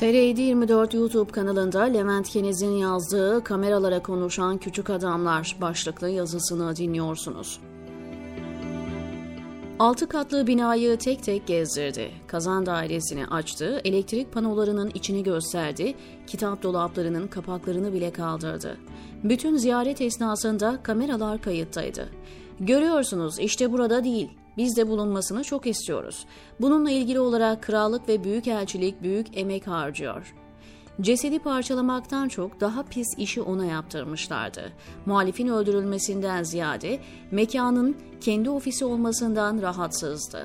TR724 YouTube kanalında Levent Kenez'in yazdığı "Kameralara Konuşan Küçük Adamlar" başlıklı yazısını dinliyorsunuz. 6 katlı binayı tek tek gezdirdi. Kazan dairesini açtı, elektrik panolarının içini gösterdi, kitap dolaplarının kapaklarını bile kaldırdı. Bütün ziyaret esnasında kameralar kayıttaydı. "Görüyorsunuz, işte burada değil. Biz de bulunmasını çok istiyoruz. Bununla ilgili olarak krallık ve büyükelçilik büyük emek harcıyor." Cesedi parçalamaktan çok daha pis işi ona yaptırmışlardı. Muhalifin öldürülmesinden ziyade mekanın kendi ofisi olmasından rahatsızdı.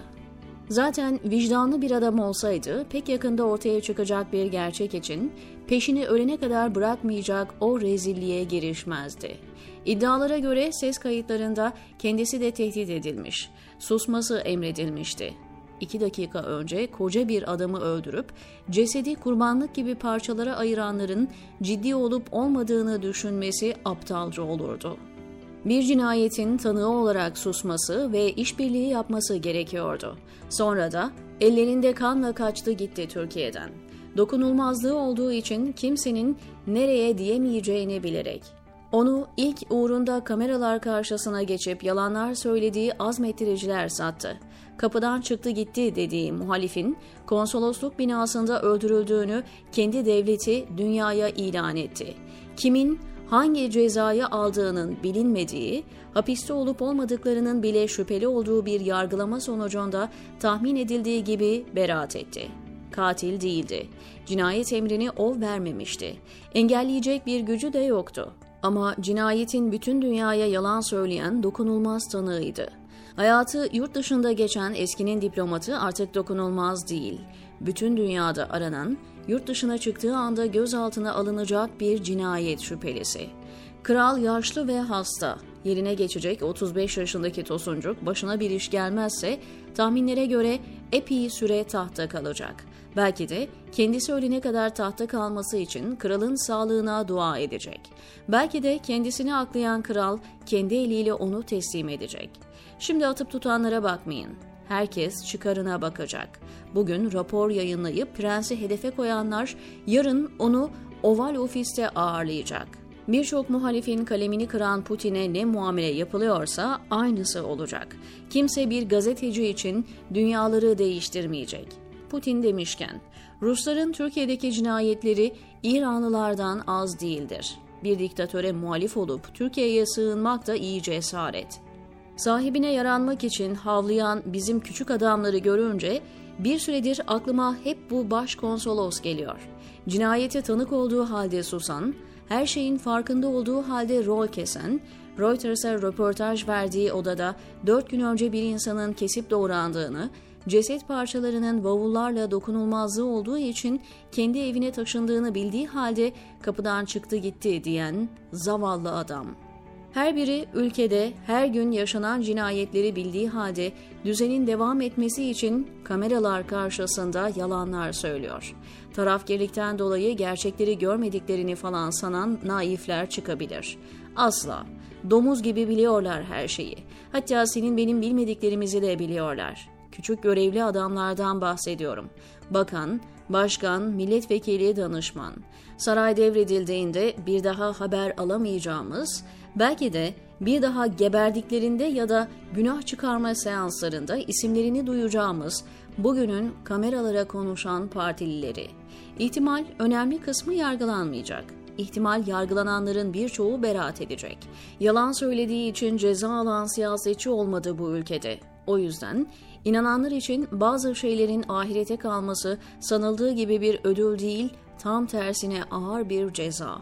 Zaten vicdanlı bir adam olsaydı pek yakında ortaya çıkacak bir gerçek için peşini ölene kadar bırakmayacak o rezilliğe girişmezdi. İddialara göre ses kayıtlarında kendisi de tehdit edilmiş, susması emredilmişti. 2 dakika önce koca bir adamı öldürüp cesedi kurbanlık gibi parçalara ayıranların ciddi olup olmadığını düşünmesi aptalca olurdu. Bir cinayetin tanığı olarak susması ve işbirliği yapması gerekiyordu. Sonra da ellerinde kanla kaçtı gitti Türkiye'den. Dokunulmazlığı olduğu için kimsenin nereye diyemeyeceğini bilerek. Onu ilk uğrunda kameralar karşısına geçip yalanlar söylediği azmettiriciler sattı. Kapıdan çıktı gitti dediği muhalifin konsolosluk binasında öldürüldüğünü kendi devleti dünyaya ilan etti. Kimin hangi cezayı aldığının bilinmediği, hapiste olup olmadıklarının bile şüpheli olduğu bir yargılama sonucunda tahmin edildiği gibi beraat etti. Katil değildi. Cinayet emrini o vermemişti. Engelleyecek bir gücü de yoktu. Ama cinayetin bütün dünyaya yalan söyleyen dokunulmaz tanığıydı. Hayatı yurt dışında geçen eskinin diplomatı artık dokunulmaz değil. Bütün dünyada aranan, yurt dışına çıktığı anda gözaltına alınacak bir cinayet şüphelisi. Kral yaşlı ve hasta. Yerine geçecek 35 yaşındaki Tosuncuk başına bir iş gelmezse tahminlere göre epey süre tahtta kalacak. Belki de kendisi ölene kadar tahtta kalması için kralın sağlığına dua edecek. Belki de kendisini aklayan kral kendi eliyle onu teslim edecek. Şimdi atıp tutanlara bakmayın. Herkes çıkarına bakacak. Bugün rapor yayınlayıp prensi hedefe koyanlar yarın onu Oval Ofis'te ağırlayacak. Birçok muhalifin kalemini kıran Putin'e ne muamele yapılıyorsa aynısı olacak. Kimse bir gazeteci için dünyaları değiştirmeyecek. Putin demişken, Rusların Türkiye'deki cinayetleri İranlılardan az değildir. Bir diktatöre muhalif olup Türkiye'ye sığınmak da iyi cesaret. Sahibine yaranmak için havlayan bizim küçük adamları görünce bir süredir aklıma hep bu başkonsolos geliyor. Cinayete tanık olduğu halde susan, her şeyin farkında olduğu halde rol kesen, Reuters'a röportaj verdiği odada 4 gün önce bir insanın kesip doğrandığını, ceset parçalarının bavullarla dokunulmazlığı olduğu için kendi evine taşındığını bildiği halde kapıdan çıktı gitti diyen zavallı adam. Her biri ülkede her gün yaşanan cinayetleri bildiği halde düzenin devam etmesi için kameralar karşısında yalanlar söylüyor. Tarafgirlikten dolayı gerçekleri görmediklerini falan sanan naifler çıkabilir. Asla. Domuz gibi biliyorlar her şeyi. Hatta senin benim bilmediklerimizi de biliyorlar. Küçük görevli adamlardan bahsediyorum. Bakan, başkan, milletvekili, danışman. Saray devredildiğinde bir daha haber alamayacağımız, belki de bir daha geberdiklerinde ya da günah çıkarma seanslarında isimlerini duyacağımız bugünün kameralara konuşan partilileri. İhtimal önemli kısmı yargılanmayacak. İhtimal yargılananların birçoğu beraat edecek. Yalan söylediği için ceza alan siyasetçi olmadı bu ülkede. O yüzden inananlar için bazı şeylerin ahirete kalması sanıldığı gibi bir ödül değil, tam tersine ağır bir ceza.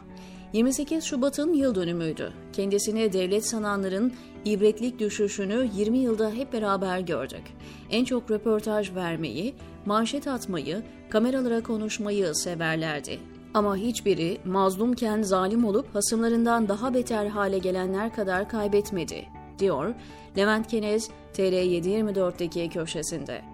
28 Şubat'ın yıl dönümüydü. Kendisine devlet sananların ibretlik düşüşünü 20 yılda hep beraber gördük. En çok röportaj vermeyi, manşet atmayı, kameralara konuşmayı severlerdi. Ama hiçbiri mazlumken zalim olup hasımlarından daha beter hale gelenler kadar kaybetmedi, diyor Levent Kenez TR724'deki köşesinde.